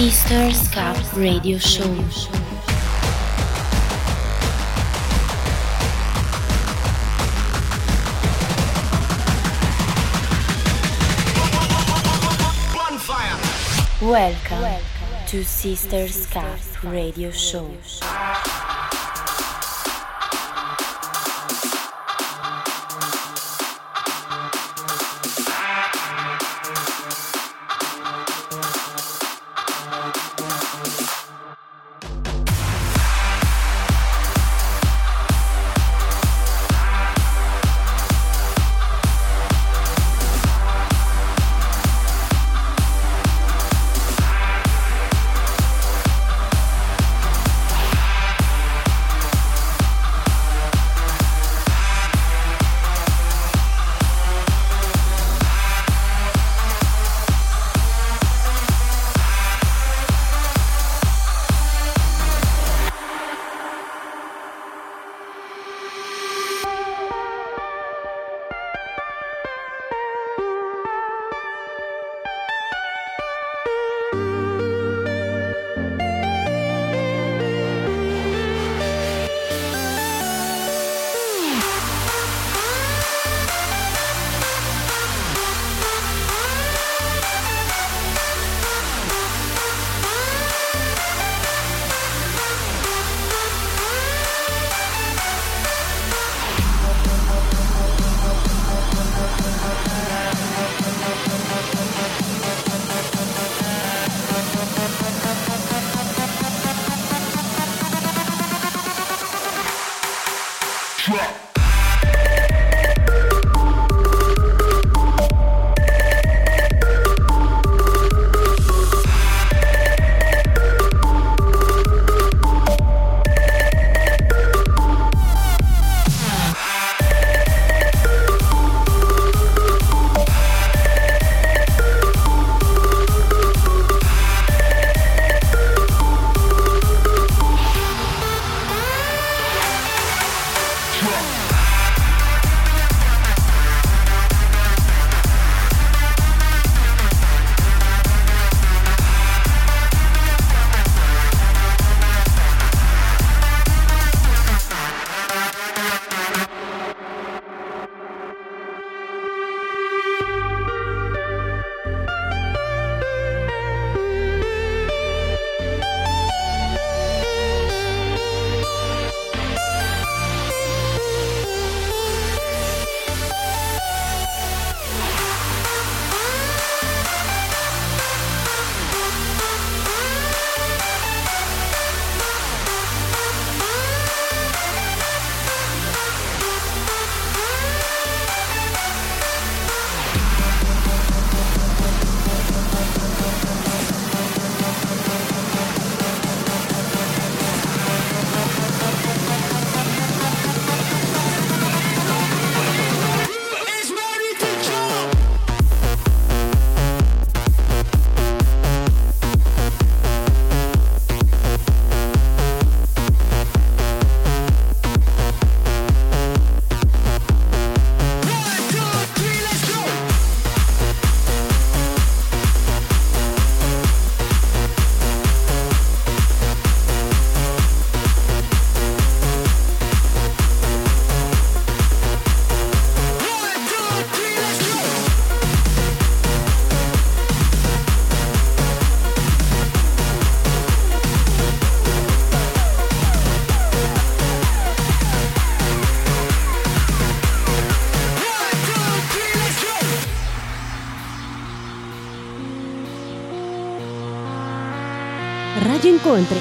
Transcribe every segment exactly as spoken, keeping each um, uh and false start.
Sisters Cup Radio Show. Welcome, Welcome to Sisters Cup Radio Show. Radio Incontri.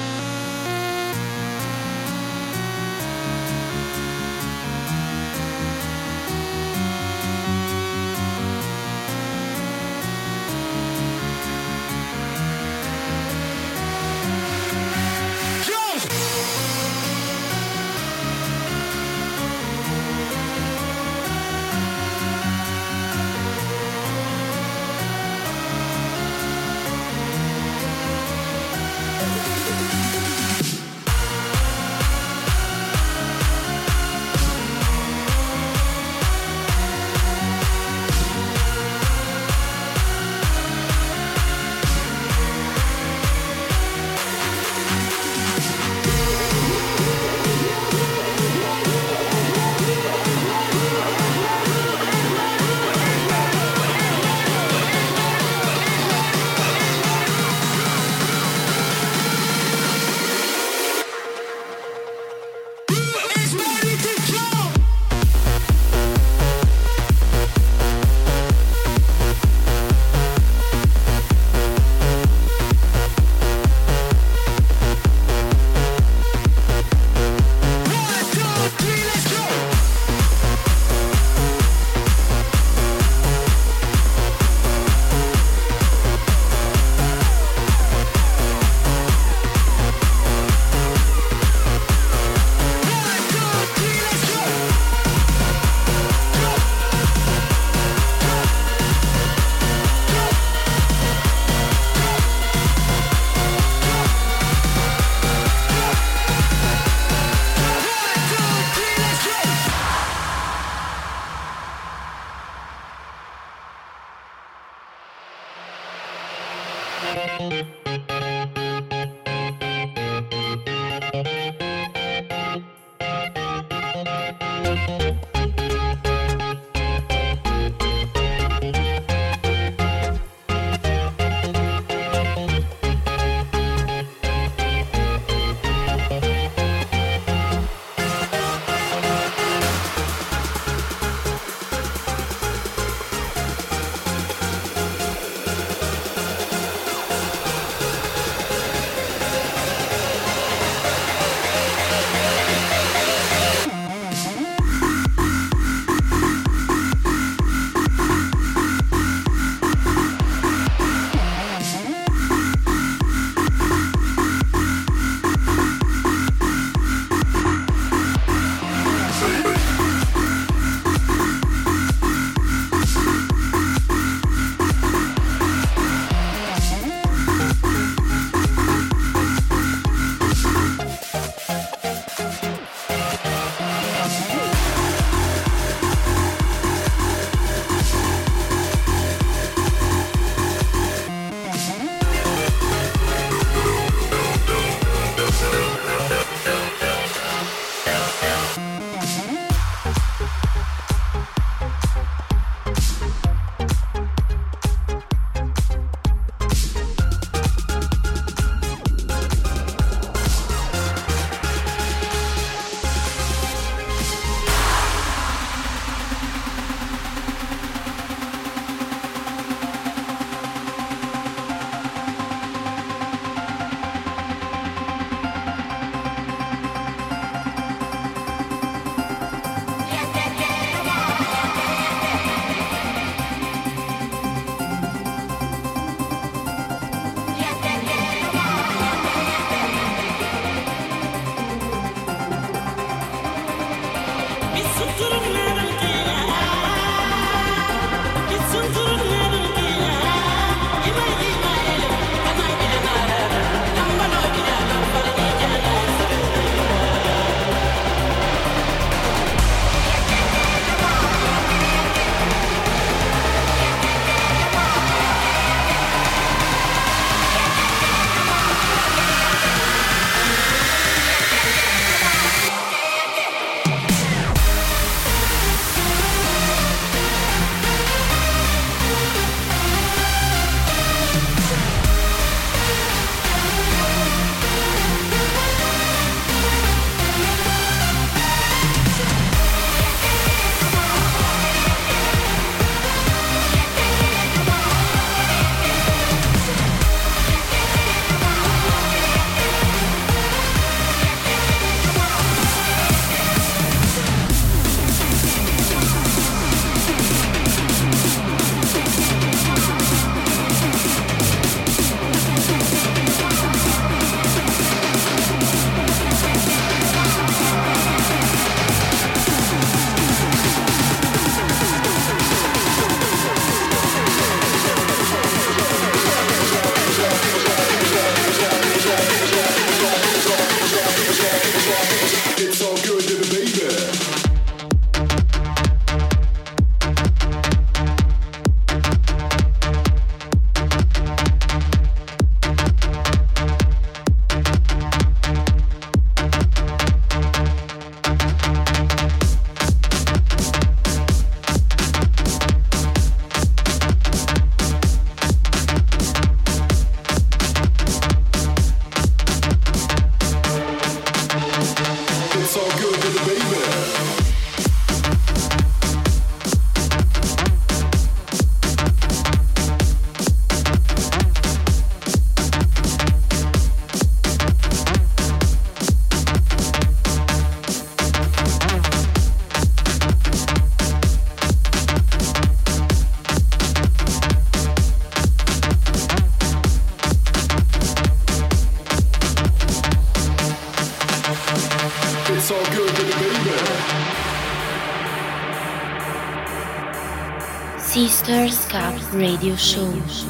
Sisters Cup Radio Show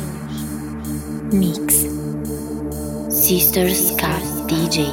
Mix Sisters Cup D J.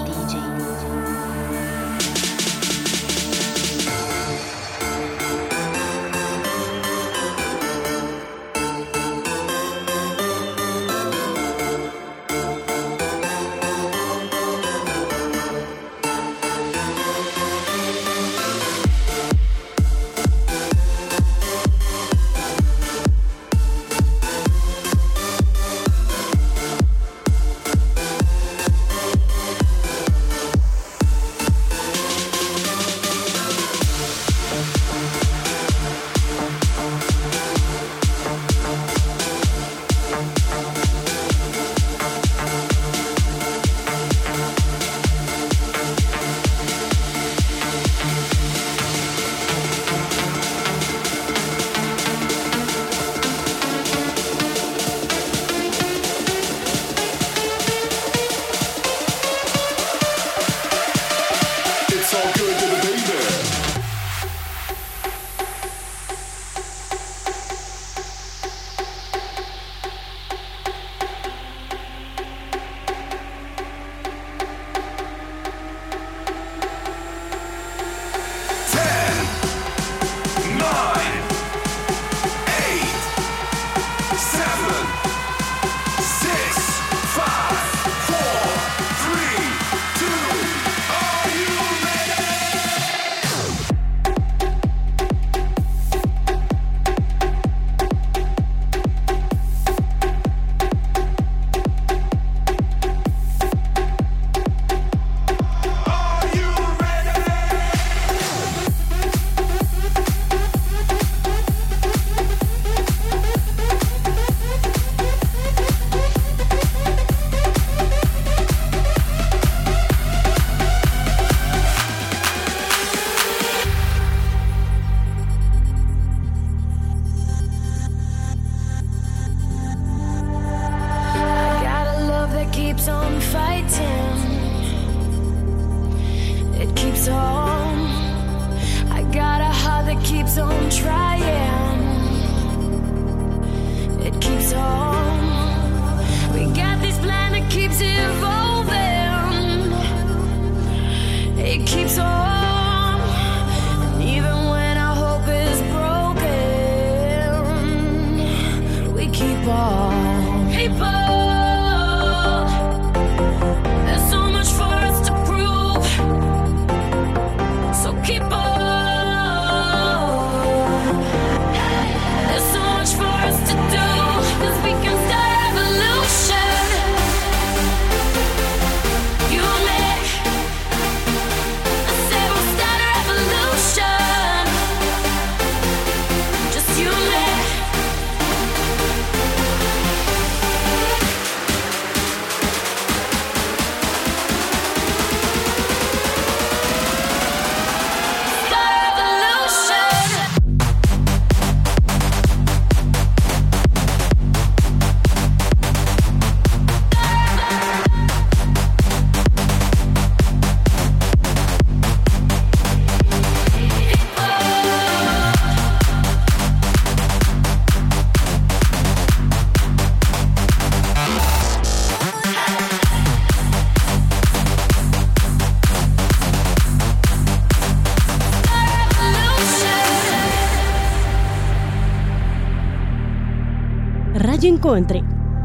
Luigi Incontri.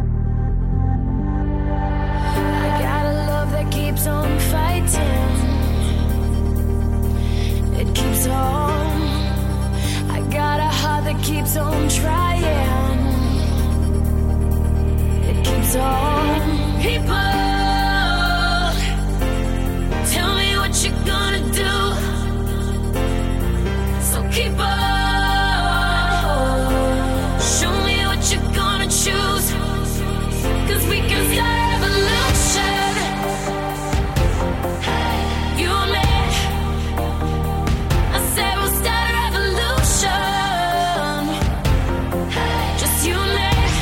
I got a love that keeps on fighting. It keeps on. I got a heart that keeps on trying. It keeps on. People, tell me what you're gonna do. So keep on. Show me what you're gonna choose. Cause we can start a revolution. You and me. I said we'll start a revolution. Just you and me.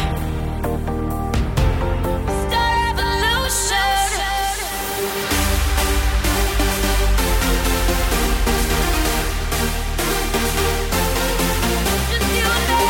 Start a revolution. Just you and me.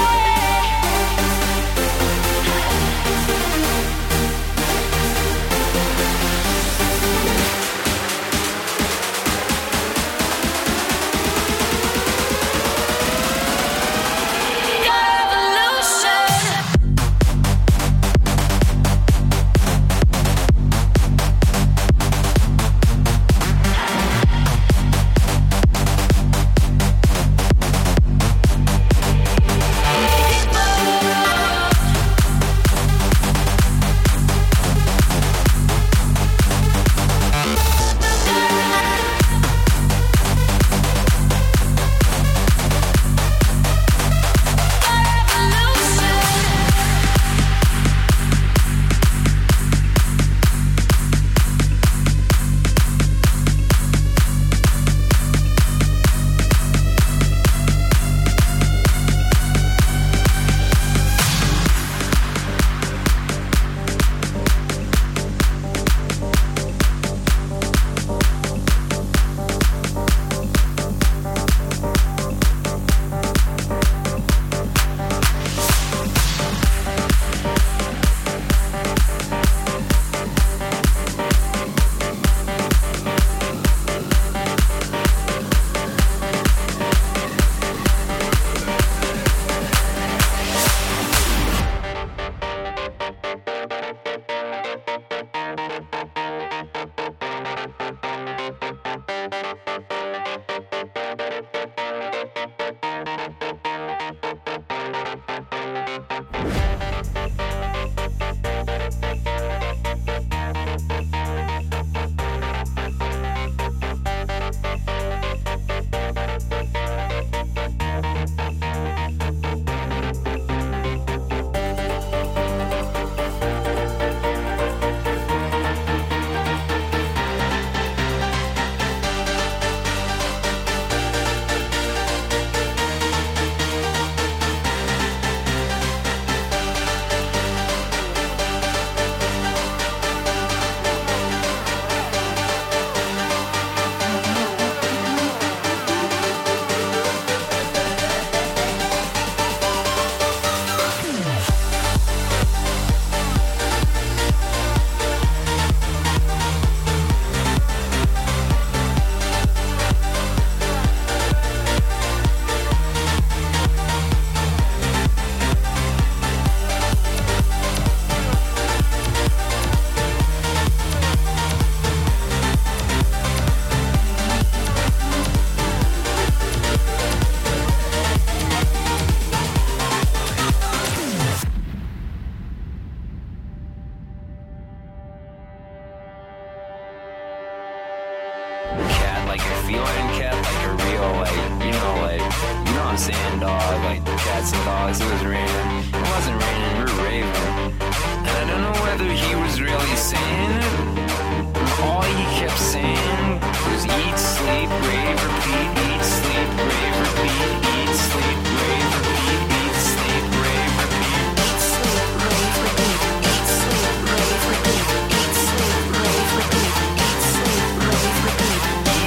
Like a feline cat, like a real, like, you know, like, you know what I'm saying, dog, like, cats and dogs, it was raining, it wasn't raining, we were raving, and I don't know whether he was really saying it, and all he kept saying was eat, sleep, rave, repeat, eat, sleep, rave, repeat, eat, sleep, rave, repeat, eat, sleep, rave, repeat, eat, sleep, rave, repeat, eat, sleep, rave, repeat, eat, sleep, rave, repeat, eat, sleep, rave, repeat.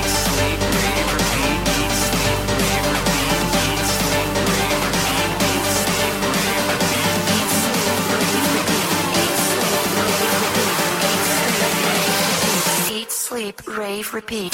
Sleep, rave, repeat.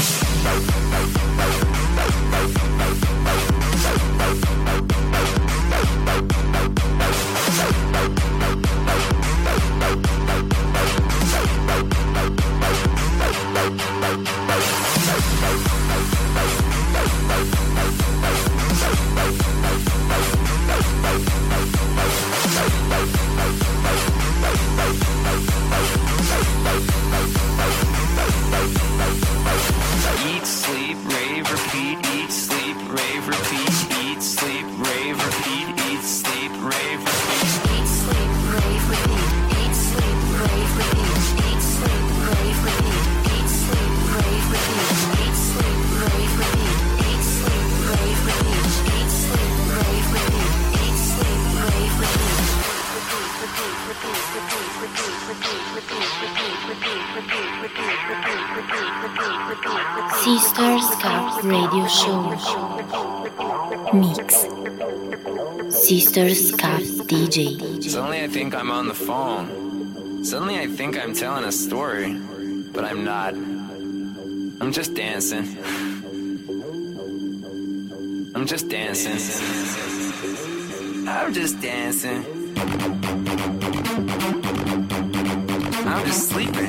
rave, repeat, eat, sleep, rave, repeat, eat, sleep, rave, repeat. Eat, sleep, rave, repeat. Eat, sleep, rave, repeat. Eat, sleep, rave, repeat. Eat, sleep, rave, repeat. Eat, sleep, rave, repeat. Eat, sleep, rave, repeat. Eat, sleep, rave, repeat. Eat, sleep, rave, repeat. Repeat, repeat, repeat, repeat, repeat, repeat, repeat, repeat, repeat, repeat, repeat, repeat, repeat, repeat, repeat. Sisters Cup Radio Show Mix. Sisters Cup D J. Suddenly I think I'm on the phone. Suddenly I think I'm telling a story, but I'm not. I'm just dancing. I'm just dancing. I'm just dancing. I'm just sleeping.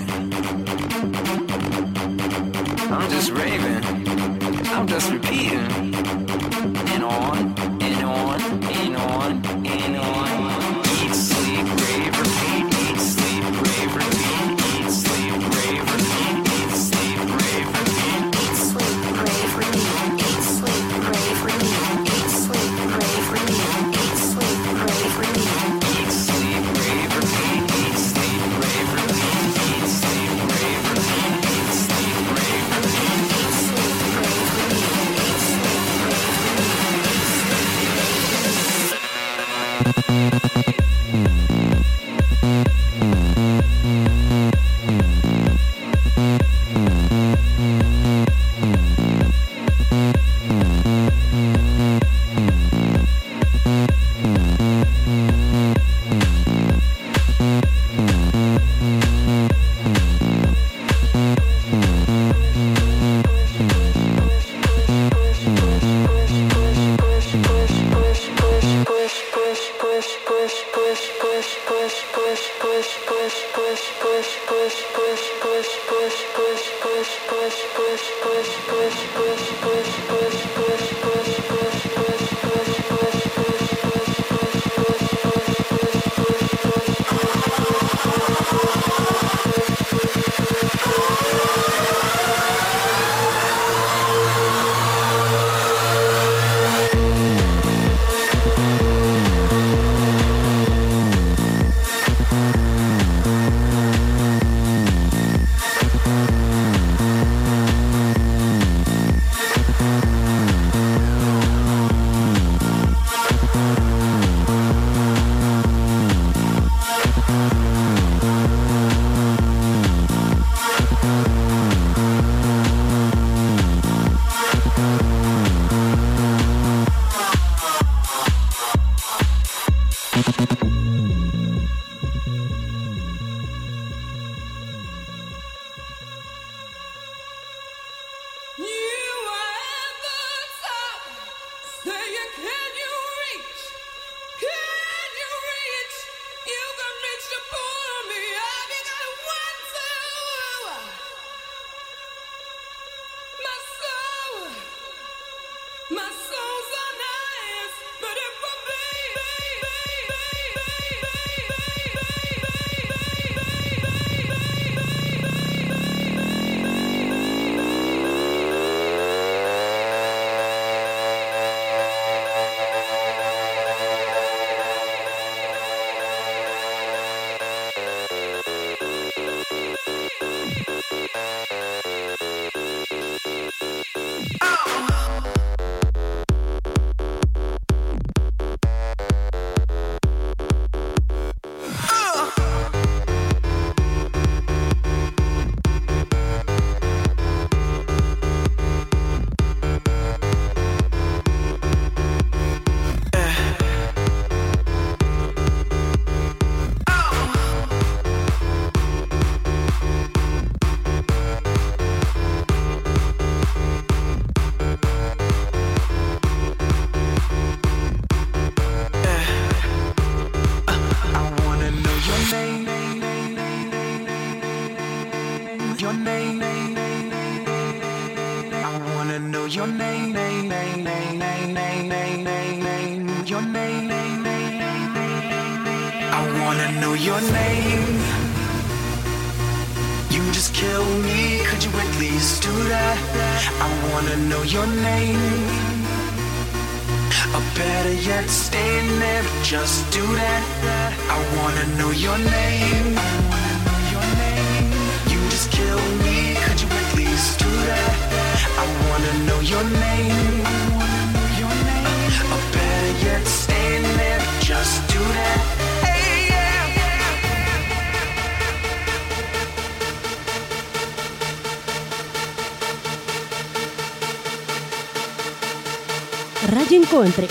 I'm just raving. I'm just repeating. And on, and on, and on, and on. Eat, sleep, rave, repeat. Eat, sleep, rave, repeat. Eat, sleep, rave, repeat. Eat, sleep, rave, repeat. Eat, sleep, rave, repeat. Eat, sleep, rave, repeat. Eat, sleep, rave, repeat. Eat, sleep, rave, repeat. Eat, sleep, rave, repeat. Eat, sleep, rave, repeat. Eat, sleep, rave, repeat. Eat, sleep, rave, repeat. Eat, sleep, rave, repeat. Eat, sleep, your name. You just kill me, could you at least do that? I wanna know your name. Or better yet, staying there, but just do that. I wanna know your name. I wanna know your name. You just kill me, could you at least do that? I wanna know your name. I wanna know your name. Or better yet, staying there, but just do that. Hey, yeah. Radio Incontri.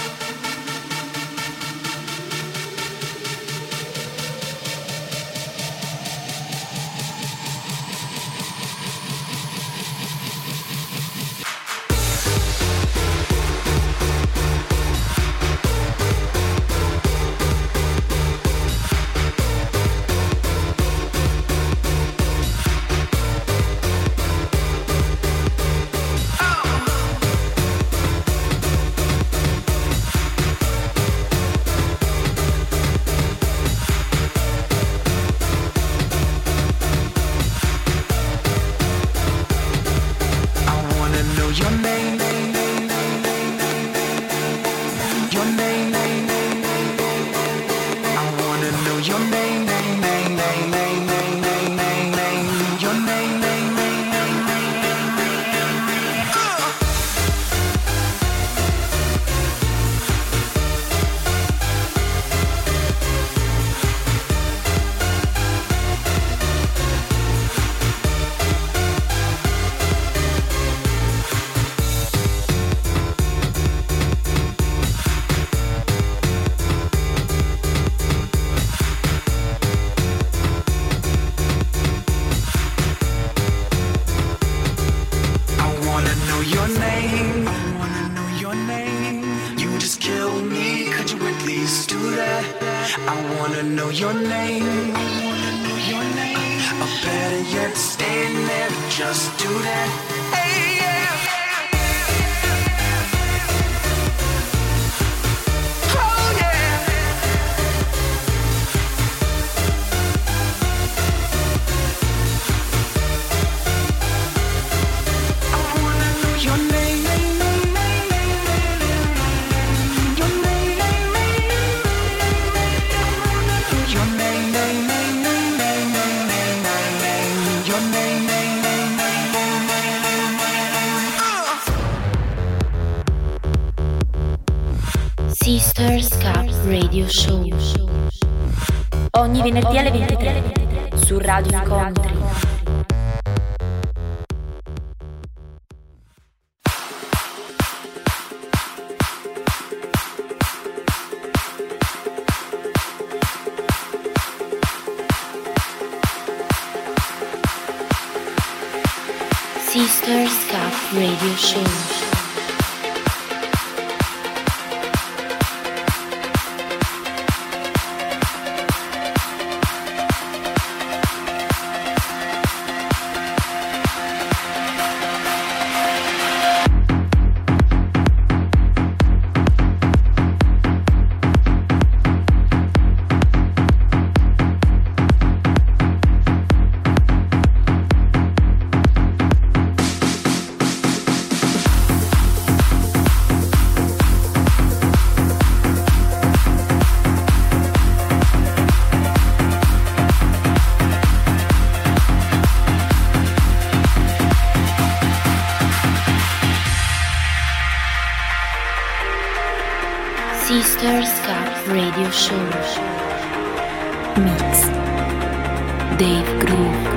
Sisters Cup Radio Show. Ogni venerdì alle ventitré su Radio Incontri. Sisters Cup Radio Show. Sisters Cup Radio Show. Mix Dave Groove.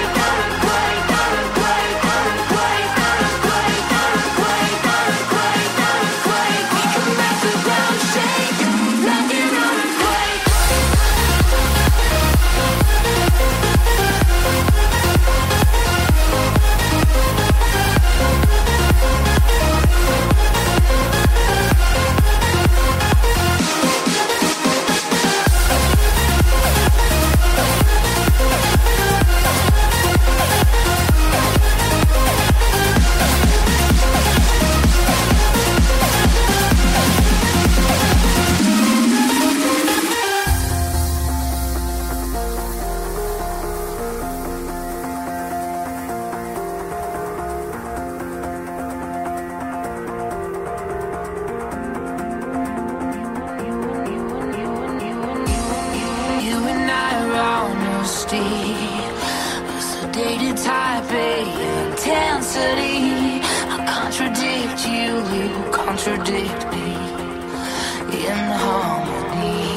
Quake, contradict me in harmony.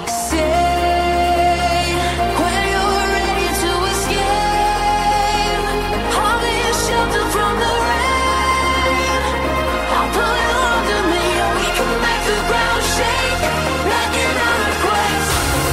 Say when you're ready to escape, I'll be a shelter from the rain. I'll put you under me and we can make the ground shake like an earthquake.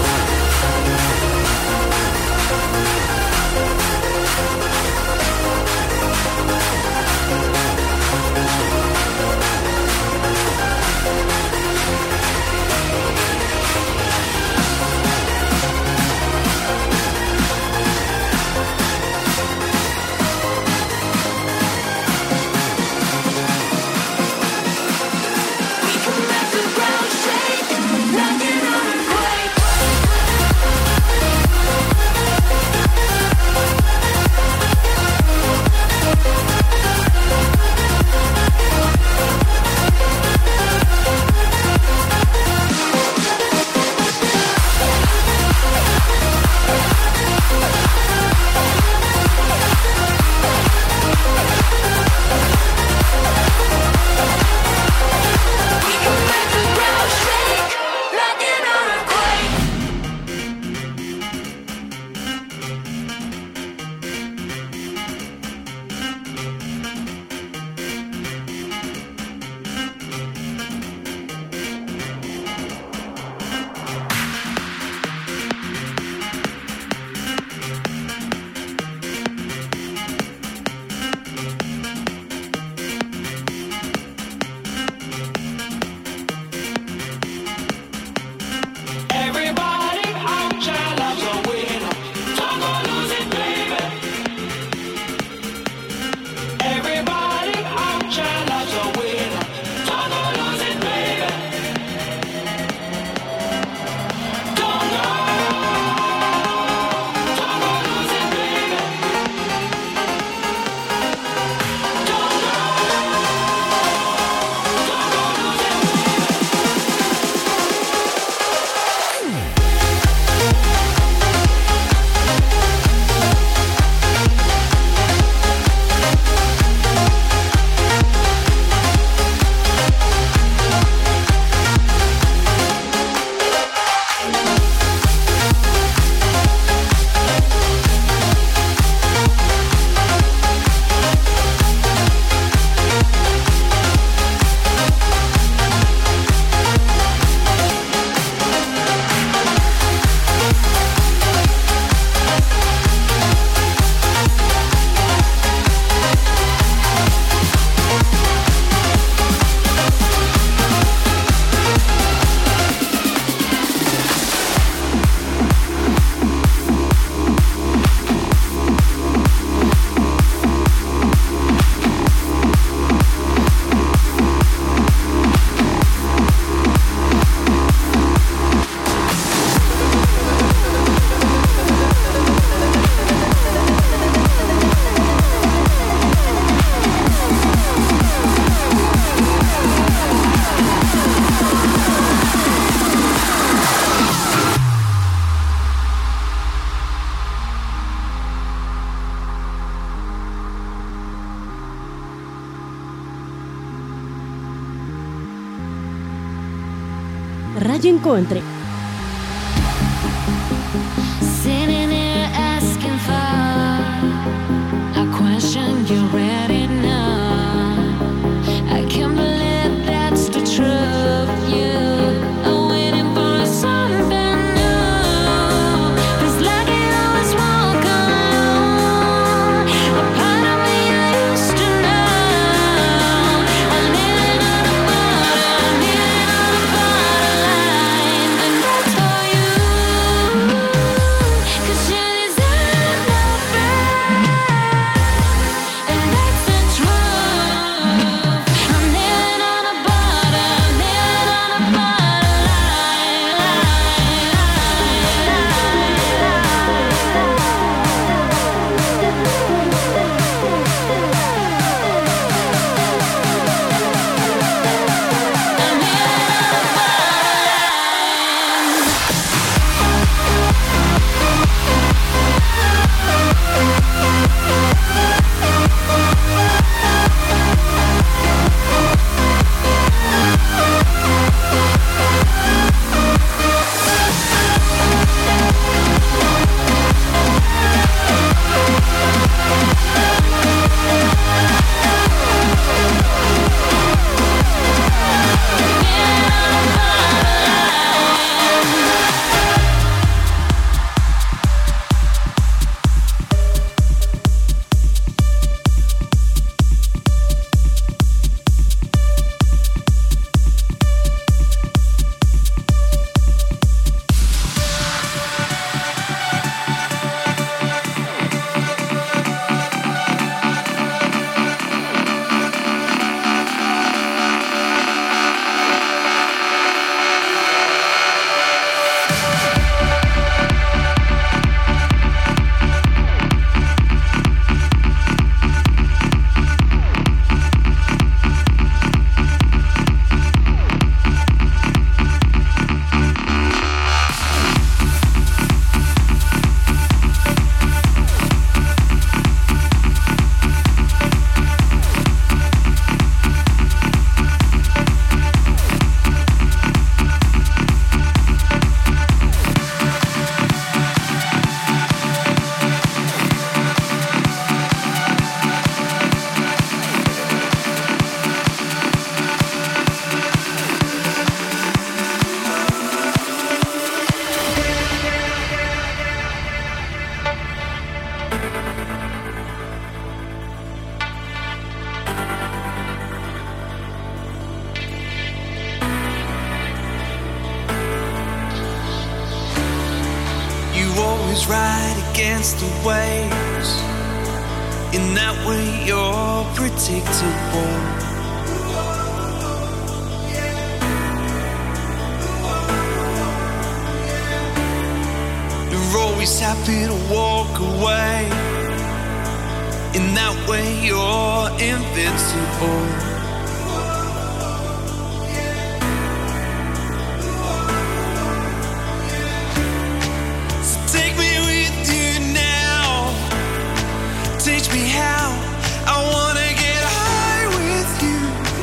Radio Incontri. Sitting there asking for a question you already know. I can't believe that's the truth. You are waiting for something new. Feels like it always won't come. A part of me I used to know. I'm living on a border, I'm living on a borderline. right against the waves. In that way you're predictable. You're always happy to walk away. In that way you're invincible. Teach me how, I wanna get high with you.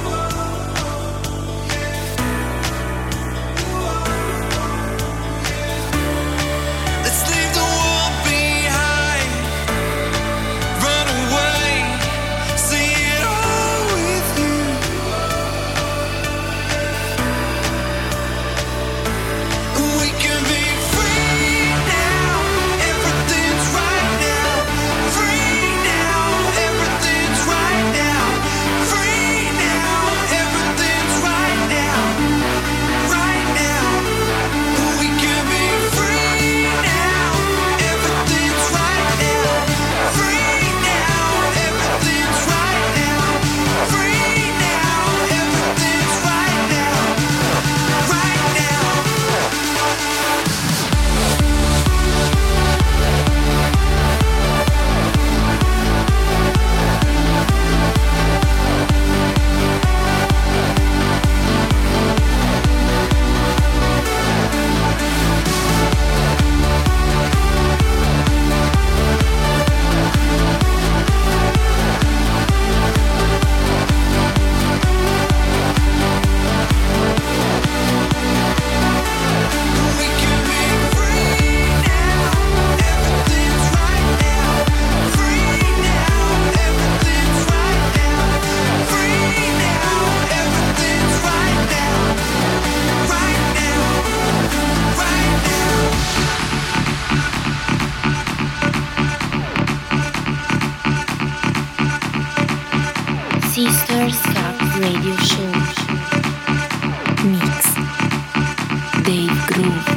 Let's leave the world behind, run away, see it all with you. We can be free now, everything's right now. Free Sister Scat Radio Show. Mix Dave Groove.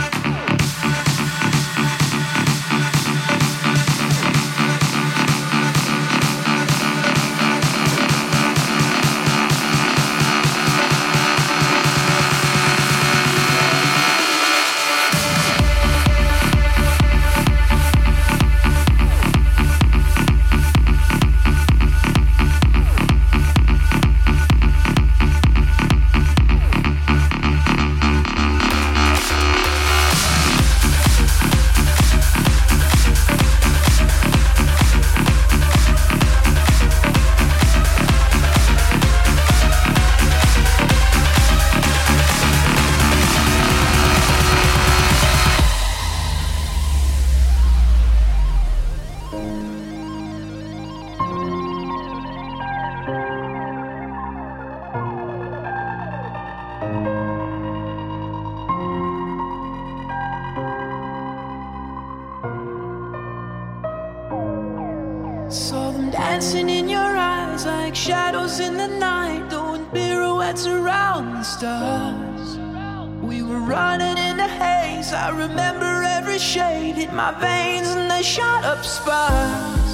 Saw them dancing in your eyes like shadows in the night, doing pirouettes around the stars. We were running in the haze, I remember every shade hit my veins and they shot up sparks.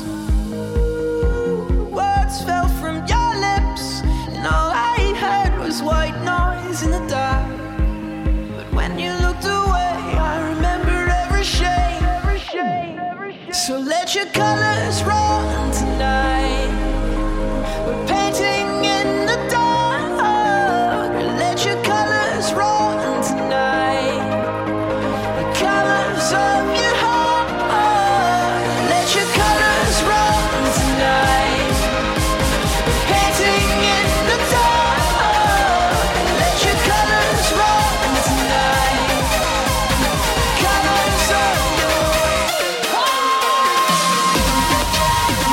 Words fell from your lips and all I heard was white noise in the dark. But when you looked away, I remember every shade, every shade, every shade. So let your colors run tonight. We're painting in the dark. Let your colors run tonight. The colors of your heart. Let your colors run tonight. We're painting in the dark. Let your colors run tonight. Colors of your heart.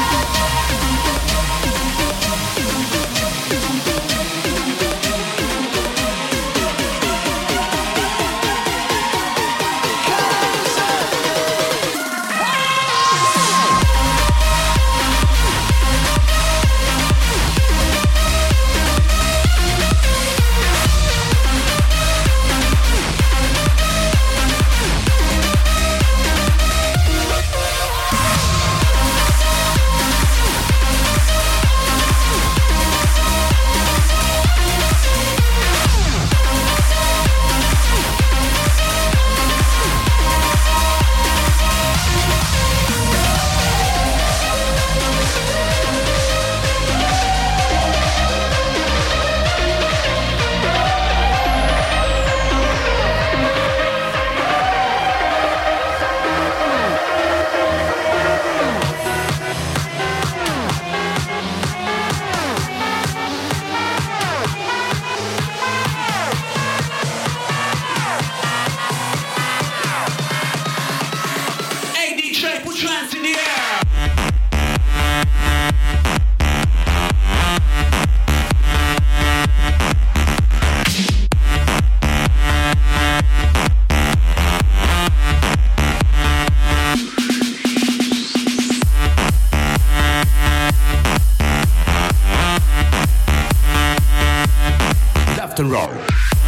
rock and roll.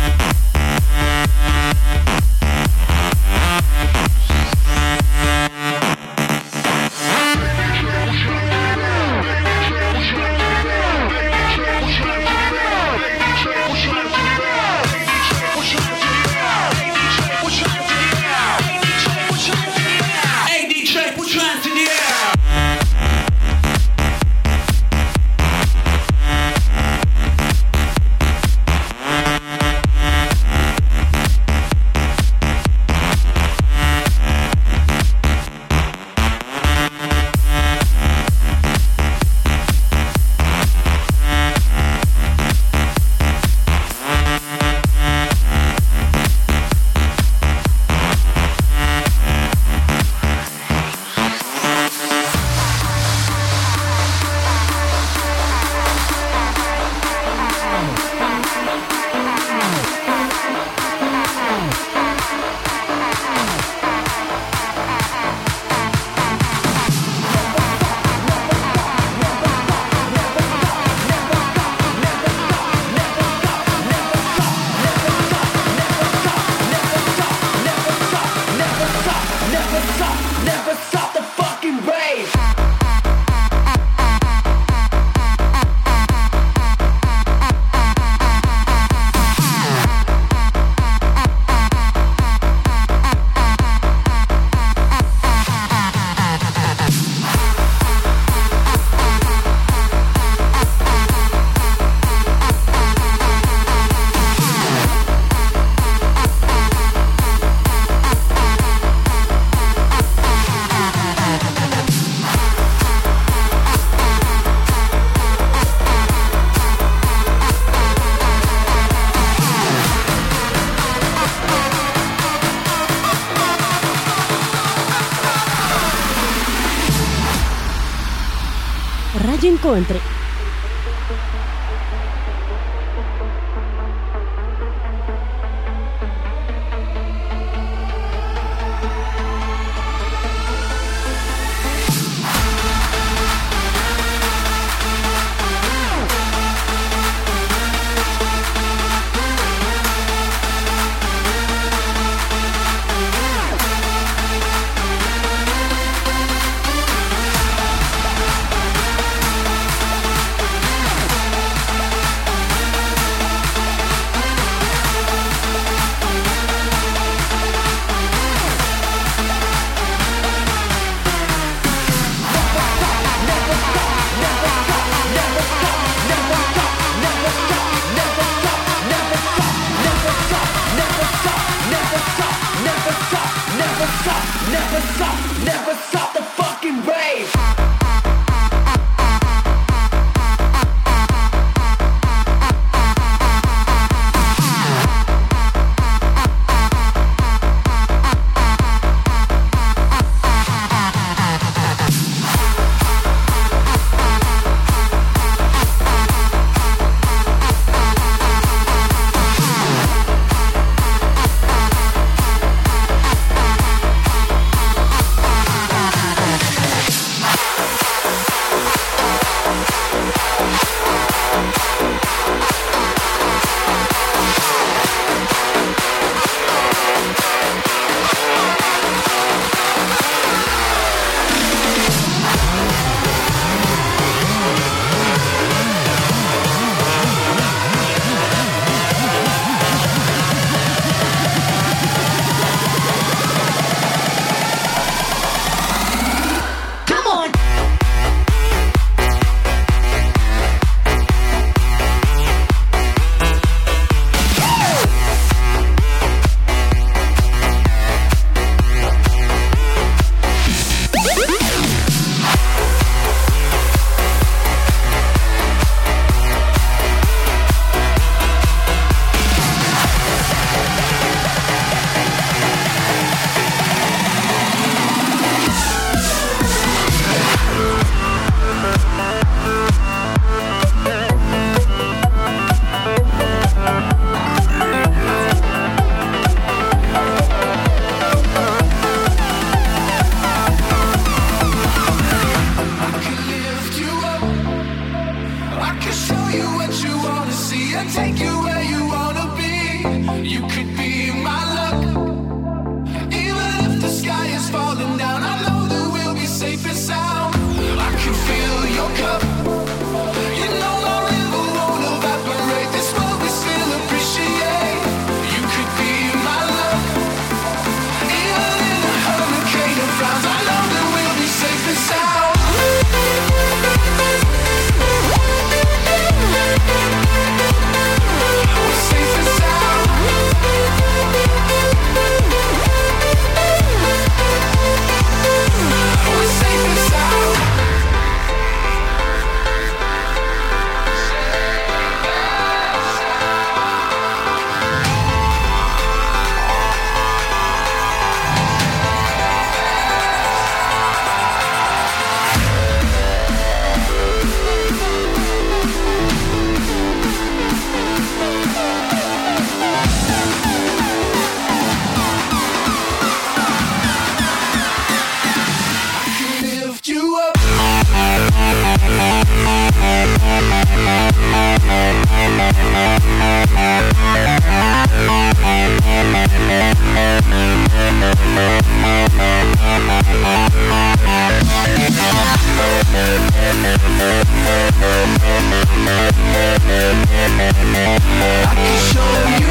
Radio Incontri. I can show you what you wanna see and take you where you are. I can show you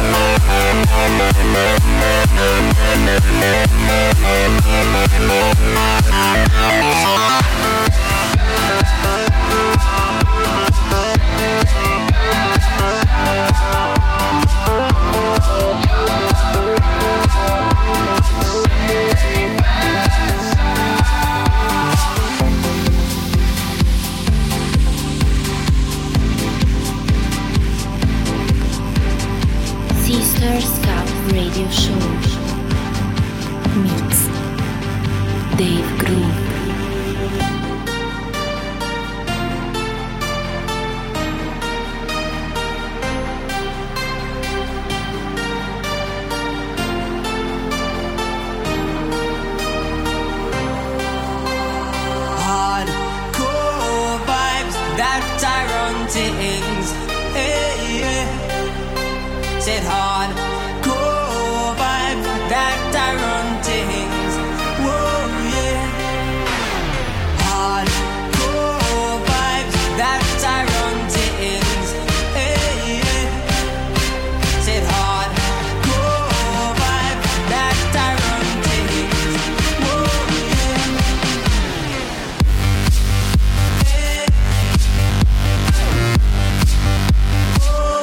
Sister Scout Radio Show. Mix Dave Groove. hardcore vibes, that Tyrone things. Hey, yeah. Said hardcore vibes, that Tyrone things. Whoa, yeah. Hardcore vibes, that Tyrone things. Hey, yeah. Said hardcore vibes, that Tyrone things. Whoa, yeah. Hey. Whoa.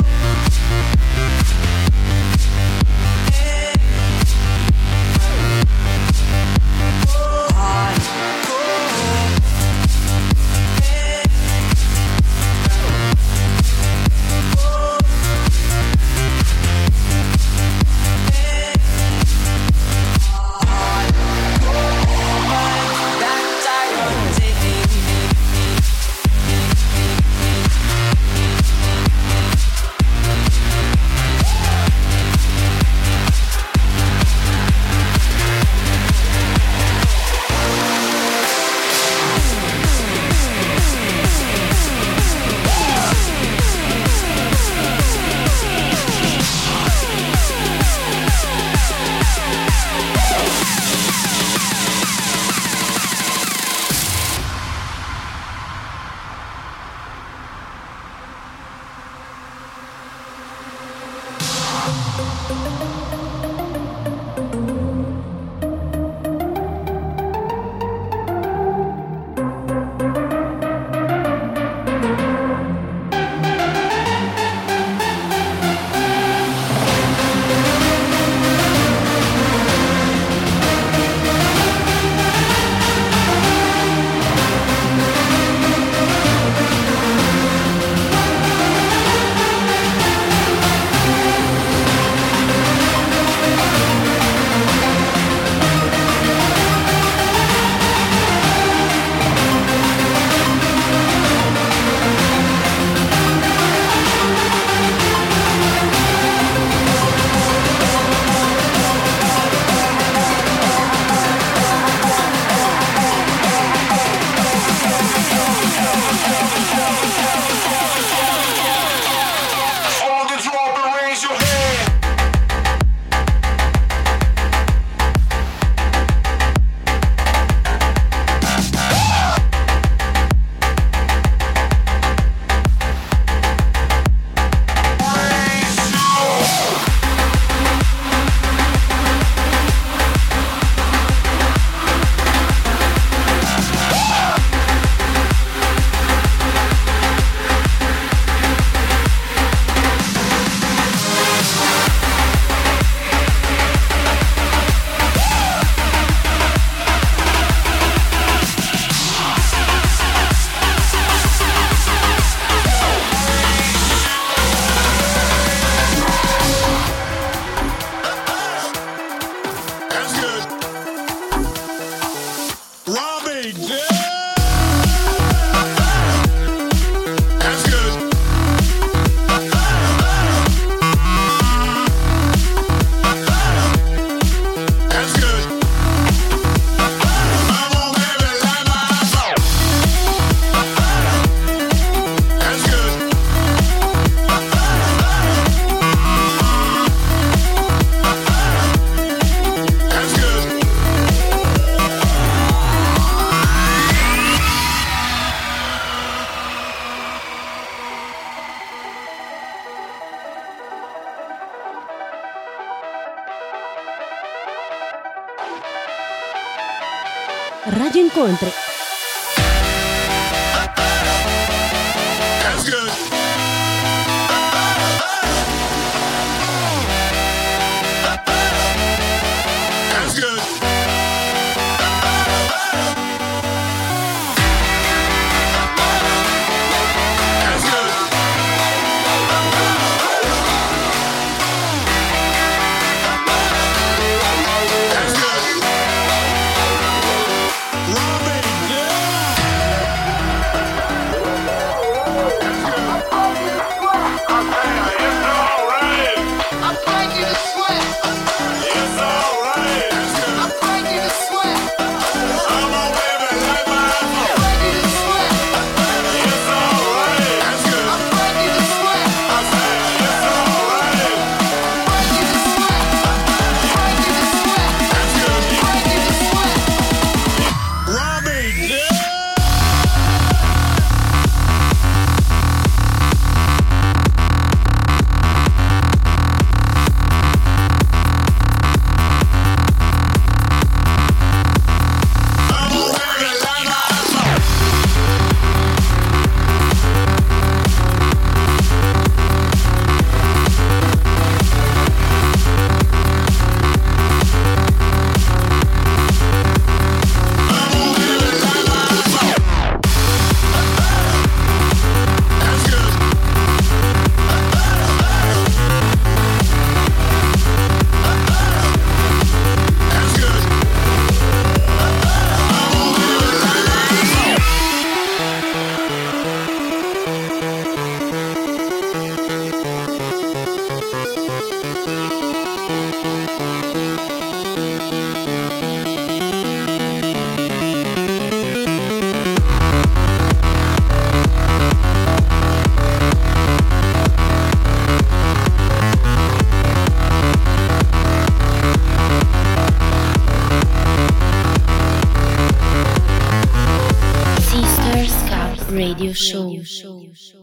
Radio Incontri. That's good. That's good. That's good. That's good. Robin, Radio Show.